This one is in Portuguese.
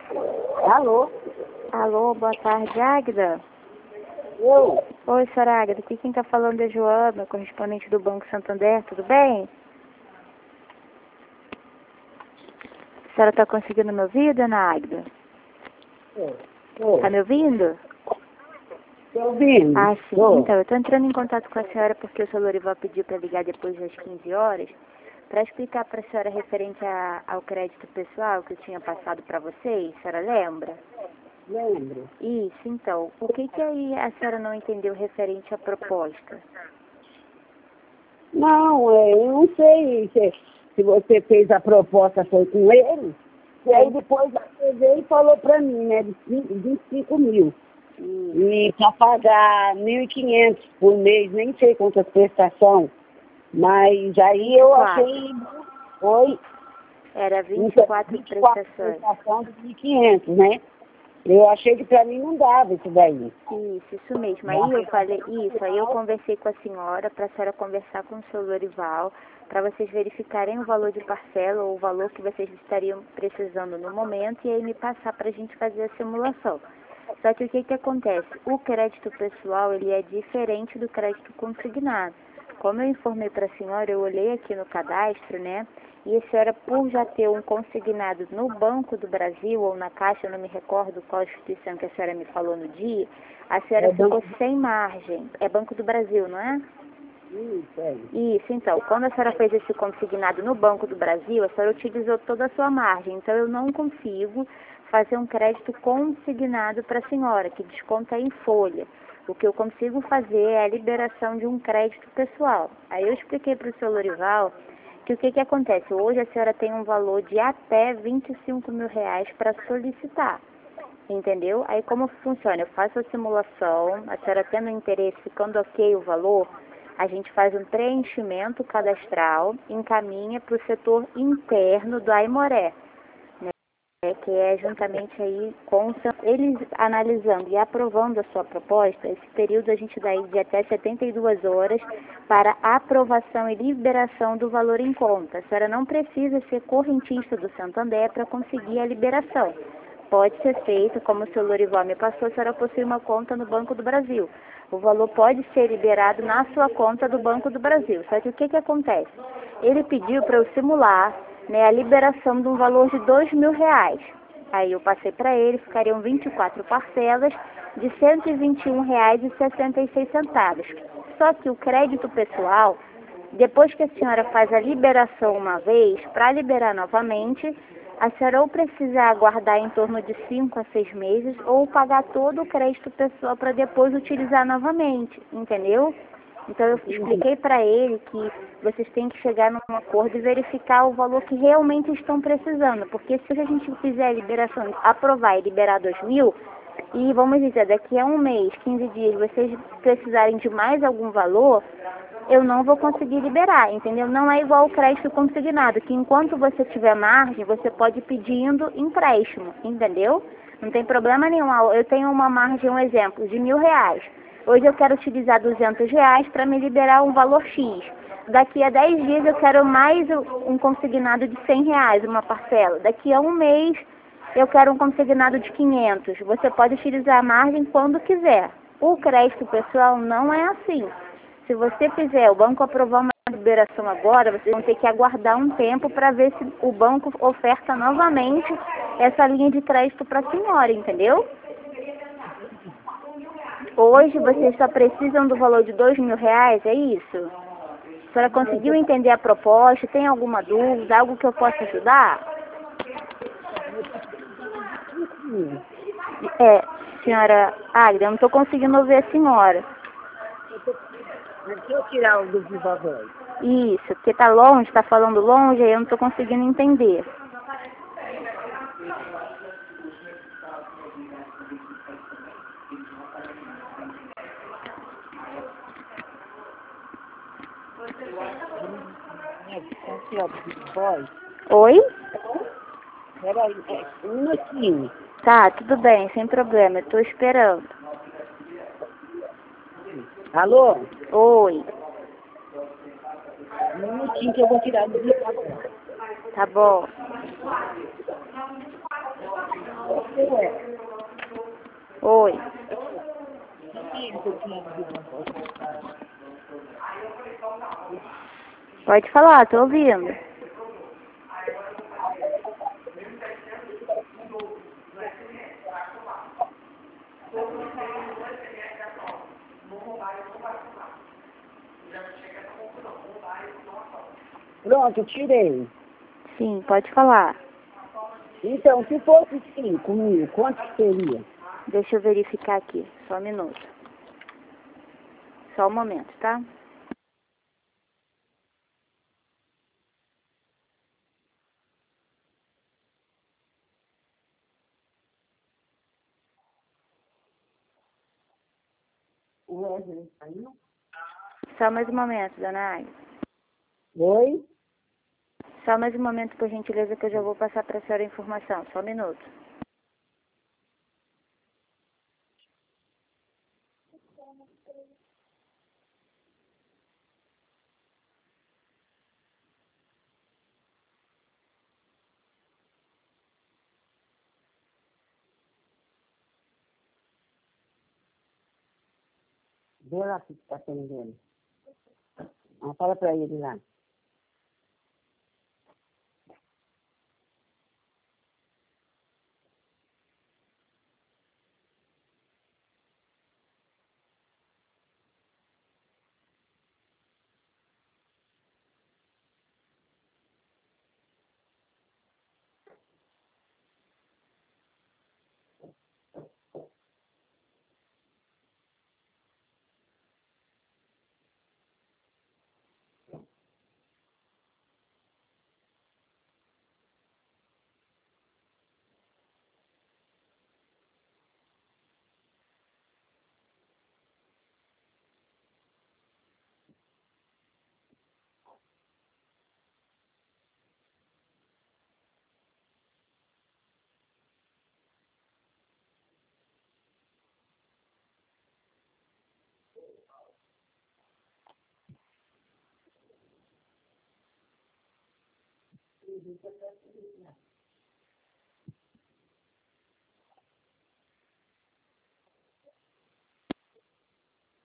Alô? Alô, boa tarde, Águida. Eu? Oi, senhora Águida, aqui quem está falando é Joana, correspondente do Banco Santander, tudo bem? A senhora está conseguindo me ouvir, dona Águida? Está me ouvindo? Estou ouvindo. Ah, sim. Tô. Então, eu estou entrando em contato com a senhora porque o seu Lorival pediu para ligar depois das 15 horas para explicar para a senhora referente ao crédito pessoal que eu tinha passado para vocês, a senhora lembra? Lembro. Isso, então. O que aí a senhora não entendeu referente à proposta? Não, eu não sei se você fez a proposta foi com ele. E aí depois você veio e falou para mim, né, de 25 mil. E para pagar 1.500 por mês, nem sei quantas prestações. Mas aí eu 24. achei... Foi Era 24 prestações. prestações de 1.500, né? Eu achei que para mim não dava isso daí. Isso mesmo. Aí eu falei isso, aí eu conversei com a senhora para a senhora conversar com o seu Lorival, para vocês verificarem o valor de parcela ou o valor que vocês estariam precisando no momento e aí me passar para a gente fazer a simulação. Só que o que acontece? O crédito pessoal, ele é diferente do crédito consignado. Como eu informei para a senhora, eu olhei aqui no cadastro, né? E a senhora, por já ter um consignado no Banco do Brasil ou na Caixa, eu não me recordo qual instituição que a senhora me falou no dia, a senhora ficou sem margem. É Banco do Brasil, não é? Isso, é. Isso, então, quando a senhora fez esse consignado no Banco do Brasil, a senhora utilizou toda a sua margem. Então, eu não consigo fazer um crédito consignado para a senhora, que desconta em folha. O que eu consigo fazer é a liberação de um crédito pessoal. Aí eu expliquei para o seu Lorival que o que acontece? Hoje a senhora tem um valor de até 25 mil reais para solicitar. Entendeu? Aí como funciona? Eu faço a simulação, a senhora tendo interesse, quando ok o valor, a gente faz um preenchimento cadastral, encaminha para o setor interno do Aimoré, né, que é juntamente aí com eles analisando e aprovando a sua proposta. Esse período a gente dá aí de até 72 horas para aprovação e liberação do valor em conta. A senhora não precisa ser correntista do Santander para conseguir a liberação. Pode ser feito, como o seu Lorival me passou, a senhora possui uma conta no Banco do Brasil. O valor pode ser liberado na sua conta do Banco do Brasil. Só que o que acontece? Ele pediu para eu simular, né, a liberação de um valor de R$ 2.000. Aí eu passei para ele, ficariam 24 parcelas de R$ 121,66. Só que o crédito pessoal, depois que a senhora faz a liberação uma vez, para liberar novamente, a senhora ou precisa aguardar em torno de 5 a 6 meses ou pagar todo o crédito pessoal para depois utilizar novamente, entendeu? Então eu expliquei para ele que vocês têm que chegar num acordo e verificar o valor que realmente estão precisando, porque se a gente fizer a liberação, aprovar e liberar 2.000, e vamos dizer, daqui a um mês, 15 dias, vocês precisarem de mais algum valor, eu não vou conseguir liberar, entendeu? Não é igual o crédito consignado, que enquanto você tiver margem, você pode ir pedindo empréstimo, entendeu? Não tem problema nenhum. Eu tenho uma margem, um exemplo, de R$ 1.000. Hoje eu quero utilizar R$ 200 para me liberar um valor X. Daqui a 10 dias eu quero mais um consignado de R$ 100, uma parcela. Daqui a um mês eu quero um consignado de 500. Você pode utilizar a margem quando quiser. O crédito pessoal não é assim. Se você fizer, o banco aprovar uma liberação agora, vocês vão ter que aguardar um tempo para ver se o banco oferta novamente essa linha de crédito para a senhora, entendeu? Hoje vocês só precisam do valor de R$ 2.000, é isso? A senhora conseguiu entender a proposta? Tem alguma dúvida? Algo que eu possa ajudar? Senhora Águida, eu não estou conseguindo ouvir a senhora. Deixa eu tirar o do viva voz. Isso, porque está longe, está falando longe, aí eu não estou conseguindo entender. Deixa eu tirar o do viva voz. Oi? Peraí, um minutinho. Tá, tudo bem, sem problema, eu estou esperando. Alô? Oi, Um minutinho que eu vou tirar do viva voz. tá bom. Oi. Pode falar, tô ouvindo. Pronto, tirei. Sim, pode falar. Então, se fosse 5.000, quanto que seria? Deixa eu verificar aqui, só um minuto. Só um momento, tá? O Wesley saiu? Só mais um momento, dona Agnes. Oi? Só mais um momento, por gentileza, que eu já vou passar para a senhora a informação. Só um minuto. Vê lá se está atendendo. Ah, fala para ele lá.